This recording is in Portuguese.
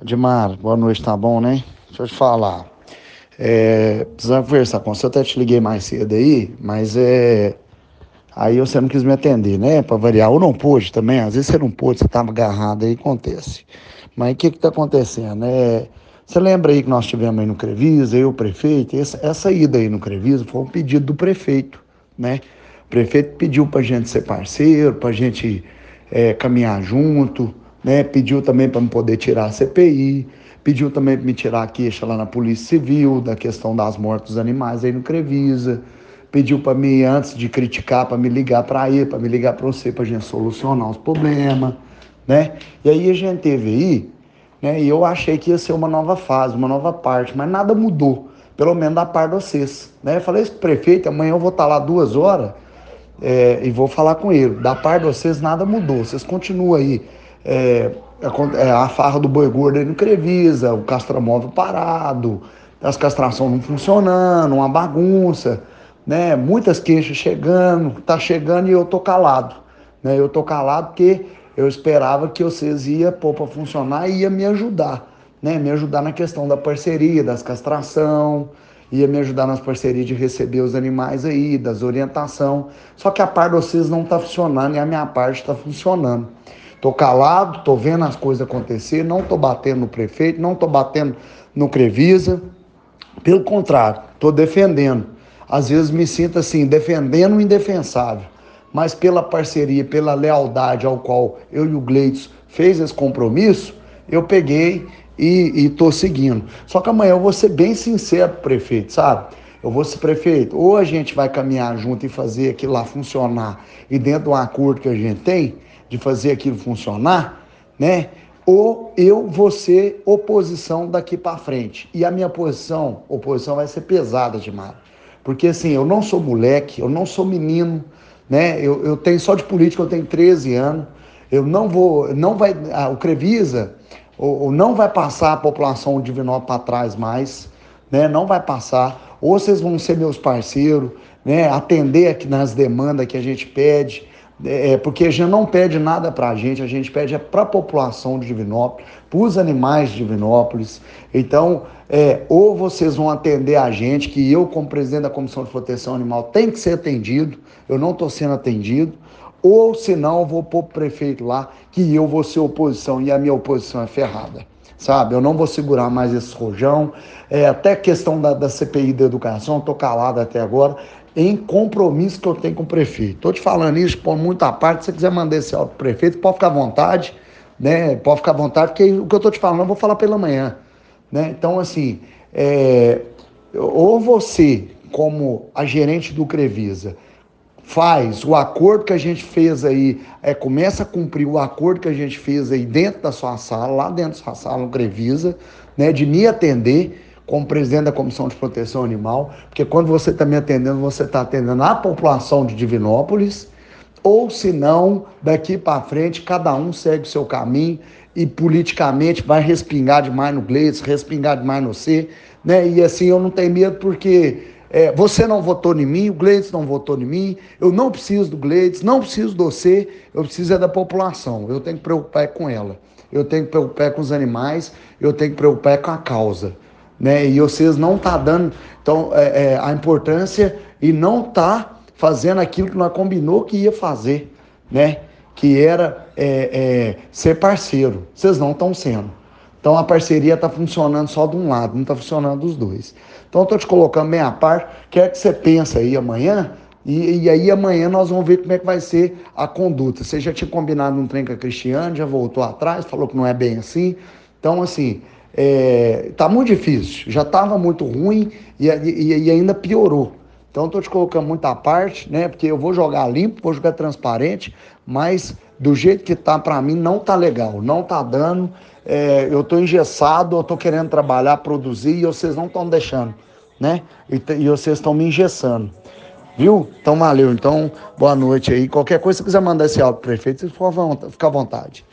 Edmar, boa noite, tá bom, né? Deixa eu te falar. Precisava conversar com você, eu até te liguei mais cedo aí, mas aí você não quis me atender, né? Pra variar, ou não pôde também, às vezes você não pôde, você tava agarrado aí, acontece. Mas o que que tá acontecendo? Você lembra aí que nós tivemos aí no Crevisa, eu, o prefeito, essa ida aí no Crevisa foi um pedido do prefeito, né? O prefeito pediu pra gente ser parceiro, pra gente caminhar junto, né? Pediu também para me poder tirar a CPI, pediu também para me tirar a queixa lá na Polícia Civil da questão das mortes dos animais aí no Crevisa, pediu para mim, antes de criticar, para me ligar para ele, para me ligar para você, para a gente solucionar os problemas, né? E aí a gente teve aí, né? E eu achei que ia ser uma nova fase, uma nova parte, mas nada mudou, pelo menos da parte de vocês, né? Eu falei isso pro prefeito, amanhã eu vou estar lá 2 horas, e vou falar com ele. Da parte de vocês, nada mudou. Vocês continuam aí. A farra do boi gordo aí no Crevisa, o castramóvel parado, as castrações não funcionando, uma bagunça, né? Muitas queixas chegando, tá chegando e eu tô calado, né? Eu tô calado porque eu esperava que vocês iam pôr para funcionar e ia me ajudar, né? Me ajudar na questão da parceria, das castração, ia me ajudar nas parcerias de receber os animais aí, das orientação. Só que a parte de vocês não está funcionando e a minha parte está funcionando. Tô calado, tô vendo as coisas acontecer, não tô batendo no prefeito, não tô batendo no Crevisa. Pelo contrário, tô defendendo. Às vezes me sinto assim, defendendo o indefensável. Mas pela parceria, pela lealdade ao qual eu e o Gleitos fez esse compromisso, eu peguei e tô seguindo. Só que amanhã eu vou ser bem sincero pro prefeito, sabe? Eu vou ser prefeito, ou a gente vai caminhar junto e fazer aquilo lá funcionar, e dentro do acordo que a gente tem, de fazer aquilo funcionar, né? Ou eu vou ser oposição daqui para frente. E a minha oposição vai ser pesada demais. Porque assim, eu não sou moleque, eu não sou menino, né? Eu tenho só de política, eu tenho 13 anos. Eu não vou, não vai, o Crevisa, ou não vai passar a população de Divinópolis para trás mais, né? Não vai passar. Ou vocês vão ser meus parceiros, né? Atender aqui nas demandas que a gente pede, porque a gente não pede nada para a gente pede para a população de Divinópolis, para os animais de Divinópolis. Então, ou vocês vão atender a gente, que eu, como presidente da Comissão de Proteção Animal, tem que ser atendido, eu não estou sendo atendido, ou senão eu vou pôr o prefeito lá, que eu vou ser oposição, e a minha oposição é ferrada. Sabe, eu não vou segurar mais esse rojão. Até questão da CPI da educação, estou calado até agora, em compromisso que eu tenho com o prefeito. Estou te falando isso por muita parte. Se você quiser mandar esse áudio pro prefeito, pode ficar à vontade, né? Pode ficar à vontade, porque o que eu estou te falando eu vou falar pela manhã, né? Então, assim, ou você, como a gerente do Crevisa, faz o acordo que a gente fez aí, começa a cumprir o acordo que a gente fez aí dentro da sua sala, lá dentro da sua sala no Crevisa, né, de me atender como presidente da Comissão de Proteção Animal, porque quando você está me atendendo, você está atendendo a população de Divinópolis, ou se não, daqui para frente, cada um segue o seu caminho e politicamente vai respingar demais no Gleides, respingar demais no C, né? E assim eu não tenho medo porque você não votou em mim, o Gleides não votou em mim, eu não preciso do Gleides, não preciso do C, eu preciso da população, eu tenho que preocupar com ela, eu tenho que preocupar com os animais, eu tenho que preocupar com a causa, né? E vocês não tá dando então a importância e não tá fazendo aquilo que nós combinou que ia fazer, né? Que era ser parceiro. Vocês não estão sendo. Então a parceria está funcionando só de um lado, não está funcionando dos dois. Então eu estou te colocando bem à parte, quer que você pense aí amanhã, e aí amanhã nós vamos ver como é que vai ser a conduta. Você já tinha combinado um trem com a Cristiane, já voltou atrás, falou que não é bem assim. Então, assim, tá muito difícil. Já estava muito ruim e ainda piorou. Então, estou te colocando muito à parte, né? Porque eu vou jogar limpo, vou jogar transparente, mas do jeito que tá, para mim, não tá legal, não tá dando. Eu estou engessado, eu estou querendo trabalhar, produzir, e vocês não estão deixando, né? E vocês estão me engessando, viu? Então, valeu. Então, boa noite aí. Qualquer coisa, se quiser mandar esse áudio pro prefeito, fica à vontade.